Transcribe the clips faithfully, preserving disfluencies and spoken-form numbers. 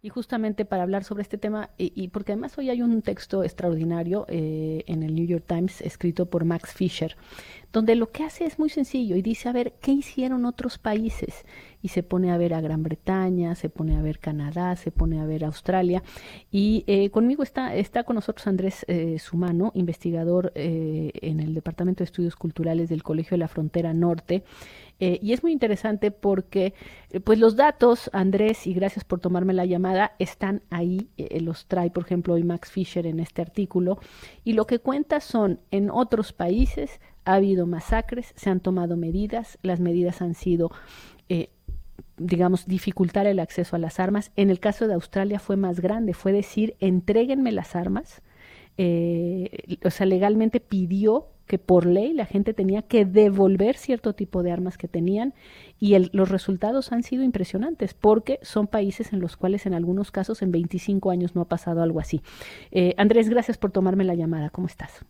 Y justamente para hablar sobre este tema, y, y porque además hoy hay un texto extraordinario eh, en el New York Times escrito por Max Fisher, donde lo que hace es muy sencillo y dice, a ver, ¿qué hicieron otros países? Y se pone a ver a Gran Bretaña, se pone a ver Canadá, se pone a ver Australia. Y eh, conmigo está, está con nosotros Andrés eh, Sumano, investigador eh, en el Departamento de Estudios Culturales del Colegio de la Frontera Norte. Eh, y es muy interesante porque eh, pues los datos, Andrés, y gracias por tomarme la llamada, están ahí, eh, los trae por ejemplo hoy Max Fisher en este artículo, y lo que cuenta son en otros países ha habido masacres, se han tomado medidas, las medidas han sido, eh, digamos, dificultar el acceso a las armas. En el caso de Australia fue más grande, fue decir, entréguenme las armas, eh, o sea, legalmente pidió que por ley la gente tenía que devolver cierto tipo de armas que tenían y el, los resultados han sido impresionantes porque son países en los cuales en algunos casos en veinticinco años no ha pasado algo así. Eh, Andrés, gracias por tomarme la llamada. ¿Cómo estás?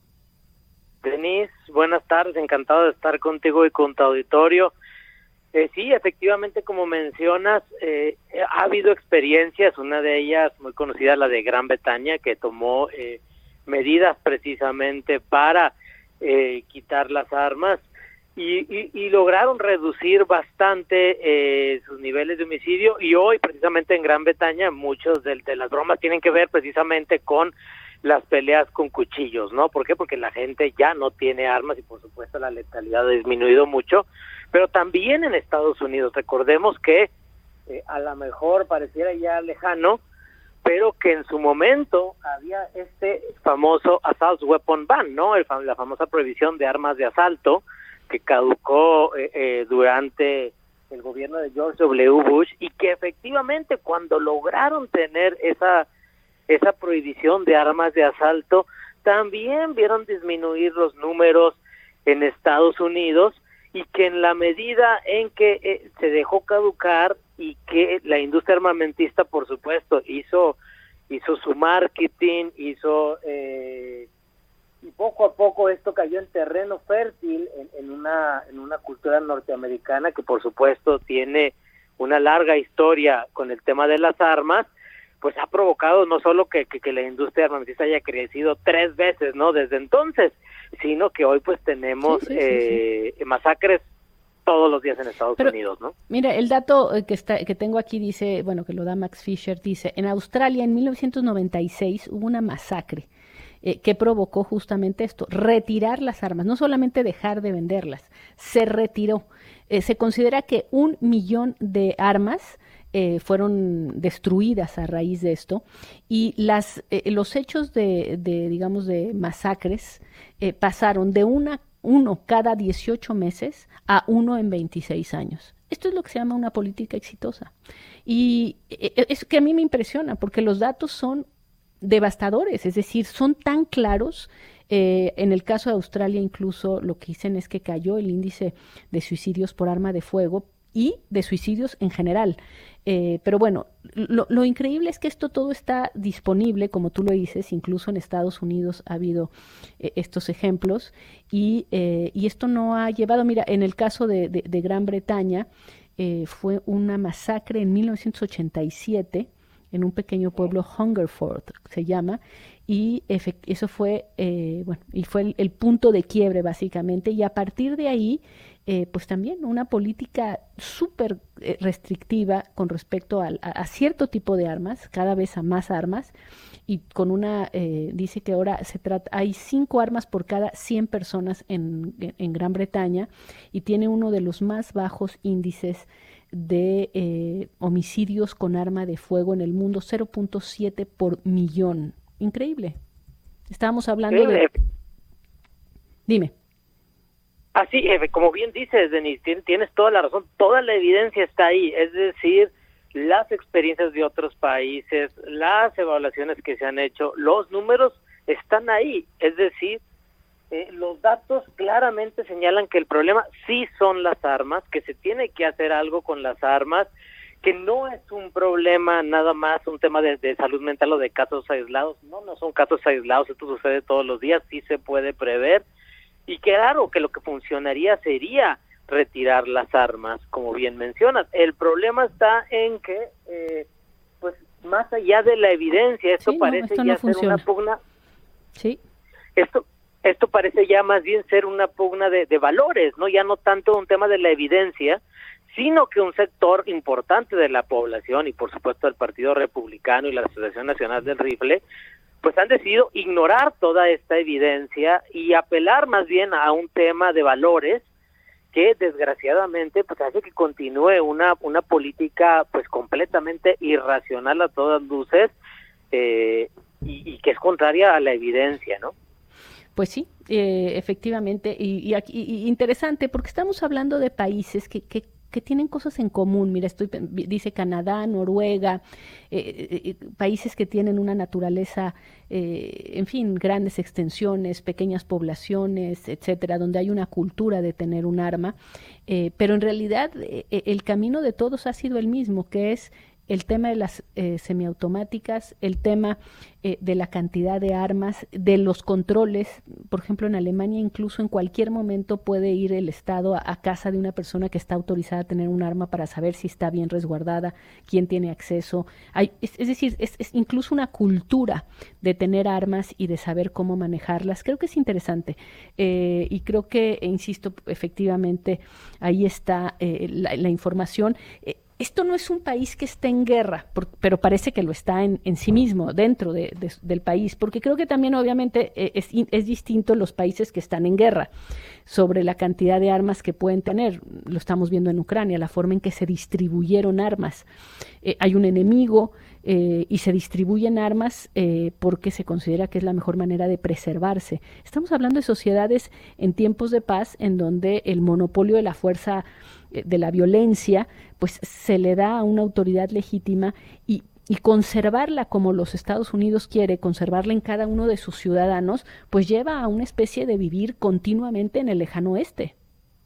Denise, buenas tardes, encantado de estar contigo y con tu auditorio. Eh, sí, efectivamente, como mencionas, eh, ha habido experiencias, una de ellas muy conocida, la de Gran Bretaña, que tomó eh, medidas precisamente para eh, quitar las armas y, y, y lograron reducir bastante eh, sus niveles de homicidio, y hoy precisamente en Gran Bretaña muchos de, de las bromas tienen que ver precisamente con las peleas con cuchillos, ¿no? ¿Por qué? Porque la gente ya no tiene armas y por supuesto la letalidad ha disminuido mucho, pero también en Estados Unidos. Recordemos que eh, a lo mejor pareciera ya lejano, pero que en su momento había este famoso Assault Weapon Ban, ¿no? El, la famosa prohibición de armas de asalto que caducó eh, eh, durante el gobierno de George W. Bush, y que efectivamente cuando lograron tener esa esa prohibición de armas de asalto, también vieron disminuir los números en Estados Unidos, y que en la medida en que eh, se dejó caducar y que la industria armamentista, por supuesto, hizo hizo su marketing, hizo eh, y poco a poco esto cayó en terreno fértil en, en una en una cultura norteamericana que por supuesto tiene una larga historia con el tema de las armas, pues ha provocado no solo que, que, que la industria armamentista haya crecido tres veces, ¿no? Desde entonces, sino que hoy pues tenemos Sí, sí, sí, eh, sí. masacres todos los días en Estados Pero, Unidos, ¿no? mira, el dato eh, que está que tengo aquí dice, bueno, que lo da Max Fisher, dice, en Australia en mil novecientos noventa y seis hubo una masacre eh, que provocó justamente esto, retirar las armas, no solamente dejar de venderlas, se retiró. Eh, se considera que un millón de armas eh, fueron destruidas a raíz de esto, y las eh, los hechos de, de digamos de masacres eh, pasaron de una uno cada dieciocho meses a uno en veintiséis años. Esto es lo que se llama una política exitosa. Y eh, es que a mí me impresiona porque los datos son devastadores, es decir, son tan claros. Eh, en el caso de Australia incluso lo que dicen es que cayó el índice de suicidios por arma de fuego y de suicidios en general. Eh, pero bueno, lo, lo increíble es que esto todo está disponible, como tú lo dices, incluso en Estados Unidos ha habido eh, estos ejemplos, y, eh, y esto no ha llevado, mira, en el caso de, de, de Gran Bretaña, eh, fue una masacre en mil novecientos ochenta y siete en un pequeño pueblo, Hungerford se llama, y eso fue, eh, bueno, y fue el, el punto de quiebre básicamente, y a partir de ahí, eh, pues también una política súper eh, restrictiva con respecto a, a, a cierto tipo de armas, cada vez a más armas, y con una, eh, dice que ahora se trata, hay cinco armas por cada cien personas en, en, en Gran Bretaña, y tiene uno de los más bajos índices de eh, homicidios con arma de fuego en el mundo, cero punto siete por millón. Increíble. Estábamos hablando de... Dime. Así, eh, como bien dices, Denise, tienes toda la razón, toda la evidencia está ahí, es decir, las experiencias de otros países, las evaluaciones que se han hecho, los números están ahí, es decir, eh, los datos claramente señalan que el problema sí son las armas, que se tiene que hacer algo con las armas, que no es un problema nada más un tema de, de salud mental o de casos aislados, no, no son casos aislados, esto sucede todos los días, sí se puede prever, y claro que lo que funcionaría sería retirar las armas, como bien mencionas. El problema está en que, eh, pues más allá de la evidencia. Esto sí, parece no, esto ya no ser funciona. una pugna. Sí. Esto esto parece ya más bien ser una pugna de, de valores, ¿no? Ya no tanto un tema de la evidencia, sino que un sector importante de la población y por supuesto el Partido Republicano y la Asociación Nacional del Rifle, pues han decidido ignorar toda esta evidencia y apelar más bien a un tema de valores que desgraciadamente pues hace que continúe una una política pues completamente irracional a todas luces, eh, y, y que es contraria a la evidencia, ¿no? Pues sí, eh, efectivamente, y, y, aquí, y interesante, porque estamos hablando de países que, que, que tienen cosas en común. Mira, estoy dice Canadá, Noruega, eh, eh, países que tienen una naturaleza, eh, en fin, grandes extensiones, pequeñas poblaciones, etcétera, donde hay una cultura de tener un arma, eh, pero en realidad eh, el camino de todos ha sido el mismo, que es el tema de las eh, semiautomáticas, el tema eh, de la cantidad de armas, de los controles. Por ejemplo, en Alemania incluso en cualquier momento puede ir el Estado a, a casa de una persona que está autorizada a tener un arma para saber si está bien resguardada, quién tiene acceso. Hay, es, es decir, es, es incluso una cultura de tener armas y de saber cómo manejarlas. Creo que es interesante eh, y creo que, e insisto, efectivamente, ahí está eh, la, la información. Eh, Esto no es un país que esté en guerra, por, pero parece que lo está en, en sí mismo, dentro de, de, del país, porque creo que también obviamente eh, es, es distinto los países que están en guerra sobre la cantidad de armas que pueden tener. Lo estamos viendo en Ucrania, la forma en que se distribuyeron armas. Eh, hay un enemigo eh, y se distribuyen armas eh, porque se considera que es la mejor manera de preservarse. Estamos hablando de sociedades en tiempos de paz en donde el monopolio de la fuerza, de la violencia, pues se le da a una autoridad legítima y, y conservarla como los Estados Unidos quiere, conservarla en cada uno de sus ciudadanos, pues lleva a una especie de vivir continuamente en el lejano oeste.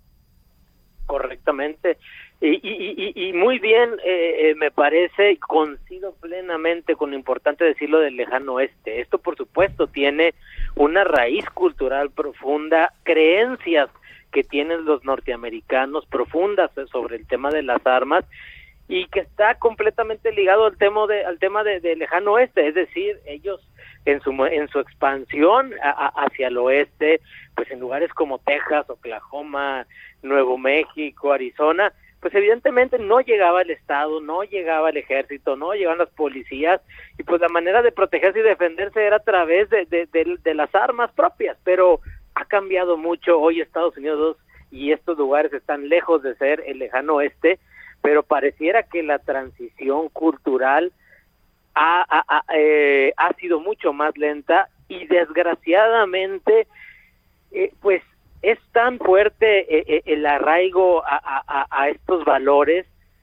Correctamente. Y, y, y, y muy bien, eh, me parece, coincido plenamente con lo importante decirlo del lejano oeste. Esto, por supuesto, tiene una raíz cultural profunda, creencias que tienen los norteamericanos profundas sobre el tema de las armas y que está completamente ligado al tema de al tema de, de lejano oeste, es decir, ellos en su en su expansión a, a, hacia el oeste, pues en lugares como Texas, Oklahoma, Nuevo México, Arizona, pues evidentemente no llegaba el Estado, no llegaba el ejército, no llegaban las policías y pues la manera de protegerse y defenderse era a través de, de, de, de las armas propias, pero ha cambiado mucho. Hoy Estados Unidos y estos lugares están lejos de ser el lejano oeste, pero pareciera que la transición cultural ha, ha, ha, eh, ha sido mucho más lenta y desgraciadamente eh, pues es tan fuerte eh, el arraigo a, a, a estos valores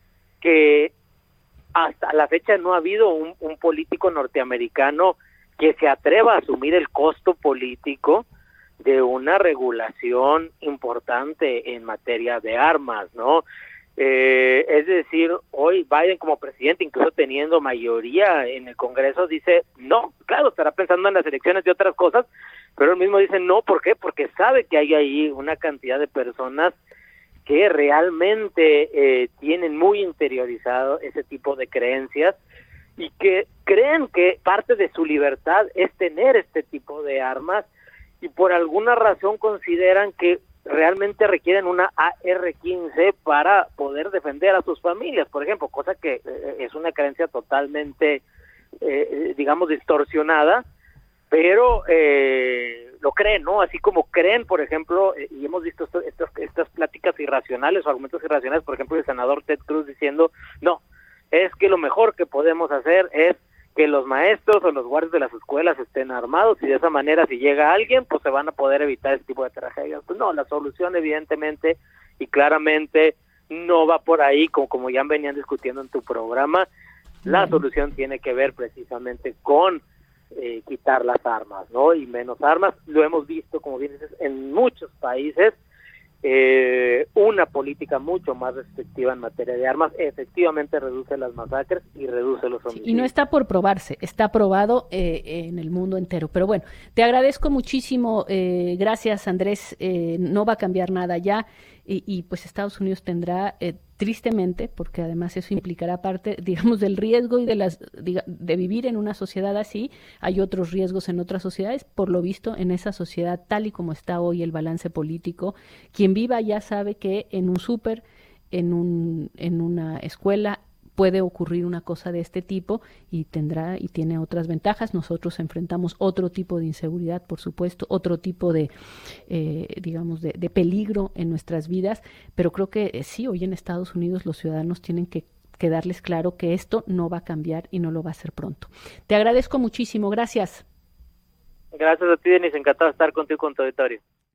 que hasta la fecha no ha habido un, un político norteamericano que se atreva a asumir el costo político de una regulación importante en materia de armas, ¿no? Eh, es decir, hoy Biden como presidente, incluso teniendo mayoría en el Congreso, dice no, claro, estará pensando en las elecciones y otras cosas, pero él mismo dice no, ¿por qué? Porque sabe que hay ahí una cantidad de personas que realmente eh, tienen muy interiorizado ese tipo de creencias y que creen que parte de su libertad es tener este tipo de armas y por alguna razón consideran que realmente requieren una A R quince para poder defender a sus familias, por ejemplo, cosa que eh, es una creencia totalmente, eh, digamos, distorsionada, pero eh, lo creen, ¿no? Así como creen, por ejemplo, eh, y hemos visto esto, estas, estas pláticas irracionales o argumentos irracionales, por ejemplo, el senador Ted Cruz diciendo, no, es que lo mejor que podemos hacer es que los maestros o los guardias de las escuelas estén armados y de esa manera si llega alguien pues se van a poder evitar ese tipo de tragedias. Pues no, la solución evidentemente y claramente no va por ahí como, como ya venían discutiendo en tu programa. La solución tiene que ver precisamente con eh, quitar las armas, ¿no? Y menos armas. Lo hemos visto, como bien dices, en muchos países. Eh, una política mucho más restrictiva en materia de armas efectivamente reduce las masacres y reduce los homicidios. Sí, y no está por probarse, está probado eh, en el mundo entero. Pero bueno, te agradezco muchísimo, eh, gracias Andrés, eh, no va a cambiar nada ya. y, y pues Estados Unidos tendrá, eh, tristemente, porque además eso implicará parte, digamos, del riesgo y de las diga, de vivir en una sociedad así, hay otros riesgos en otras sociedades, por lo visto en esa sociedad tal y como está hoy el balance político, quien viva ya sabe que en un súper, en un, en una escuela, puede ocurrir una cosa de este tipo y tendrá y tiene otras ventajas. Nosotros enfrentamos otro tipo de inseguridad, por supuesto, otro tipo de, eh, digamos, de, de peligro en nuestras vidas, pero creo que eh, sí, hoy en Estados Unidos los ciudadanos tienen que que darles claro que esto no va a cambiar y no lo va a hacer pronto. Te agradezco muchísimo, gracias. Gracias a ti, Denis, encantado de estar contigo con tu auditorio.